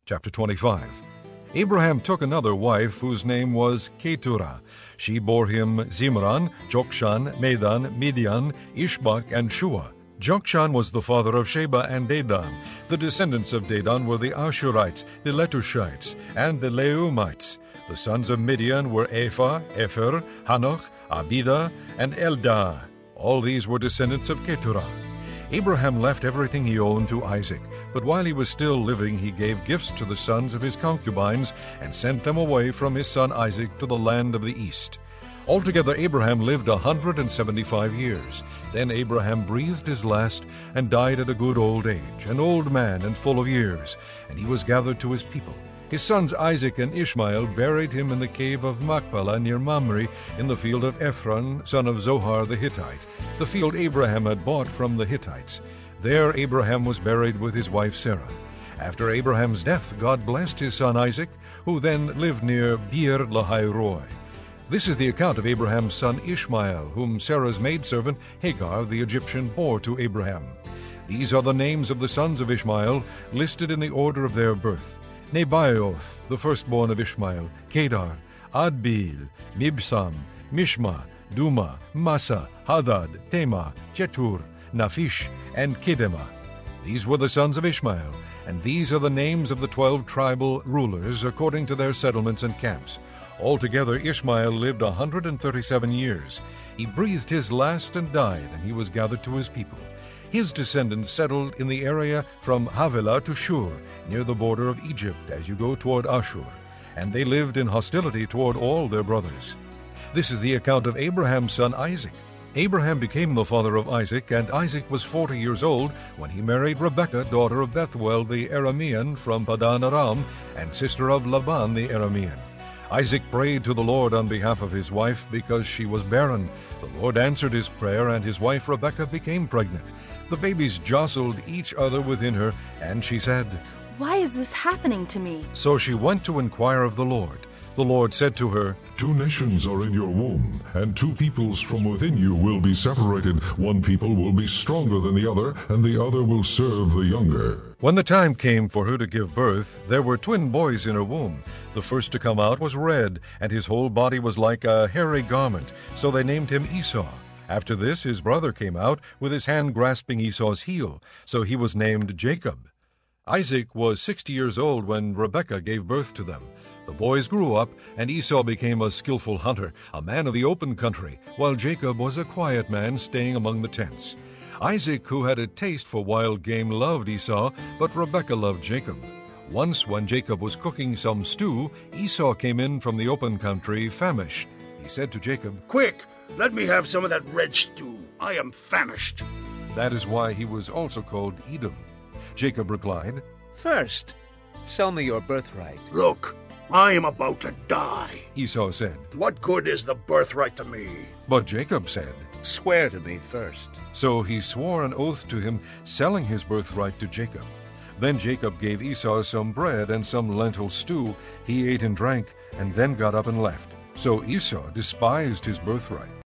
Chapter 25. Abraham took another wife whose name was Keturah. She bore him Zimran, Jokshan, Medan, Midian, Ishbak, and Shua. Jokshan was the father of Sheba and Dedan. The descendants of Dedan were the Ashurites, the Letushites, and the Leumites. The sons of Midian were Ephah, Epher, Hanoch, Abida, and Eldah. All these were descendants of Keturah. Abraham left everything he owned to Isaac, but while he was still living he gave gifts to the sons of his concubines and sent them away from his son Isaac to the land of the east. Altogether Abraham lived 175 years. Then Abraham breathed his last and died at a good old age, an old man and full of years, and he was gathered to his people. His sons Isaac and Ishmael buried him in the cave of Machpelah near Mamre in the field of Ephron, son of Zohar the Hittite, the field Abraham had bought from the Hittites. There Abraham was buried with his wife Sarah. After Abraham's death, God blessed his son Isaac, who then lived near Beer Lahai Roi. This is the account of Abraham's son Ishmael, whom Sarah's maidservant Hagar the Egyptian bore to Abraham. These are the names of the sons of Ishmael, listed in the order of their birth. Nebaioth, the firstborn of Ishmael, Kedar, Adbeel, Mibsam, Mishma, Duma, Massa, Hadad, Tema, Chetur, Naphish, and Kedemah. These were the sons of Ishmael, and these are the names of the 12 tribal rulers according to their settlements and camps. Altogether Ishmael lived 137 years. He breathed his last and died, and he was gathered to his people. His descendants settled in the area from Havilah to Shur, near the border of Egypt as you go toward Ashur, and they lived in hostility toward all their brothers. This is the account of Abraham's son Isaac. Abraham became the father of Isaac, and Isaac was 40 years old when he married Rebekah, daughter of Bethuel the Aramean from Padan Aram, and sister of Laban the Aramean. Isaac prayed to the Lord on behalf of his wife because she was barren. The Lord answered his prayer, and his wife Rebekah became pregnant. The babies jostled each other within her, and she said, "Why is this happening to me?" So she went to inquire of the Lord. The Lord said to her, 2 nations are in your womb, and 2 peoples from within you will be separated. One people will be stronger than the other, and the other will serve the younger. When the time came for her to give birth, there were twin boys in her womb. The first to come out was red, and his whole body was like a hairy garment, so they named him Esau. After this, his brother came out with his hand grasping Esau's heel, so he was named Jacob. Isaac was 60 years old when Rebekah gave birth to them. The boys grew up, and Esau became a skillful hunter, a man of the open country, while Jacob was a quiet man staying among the tents. Isaac, who had a taste for wild game, loved Esau, but Rebekah loved Jacob. Once, when Jacob was cooking some stew, Esau came in from the open country, famished. He said to Jacob, "Quick, let me have some of that red stew. I am famished." That is why he was also called Edom. Jacob replied, "First, sell me your birthright." "Look, I am about to die. Esau said. What good is the birthright to me?" But Jacob said, "Swear to me first." So he swore an oath to him, selling his birthright to Jacob. Then Jacob gave Esau some bread and some lentil stew. He ate and drank, and then got up and left. So Esau despised his birthright.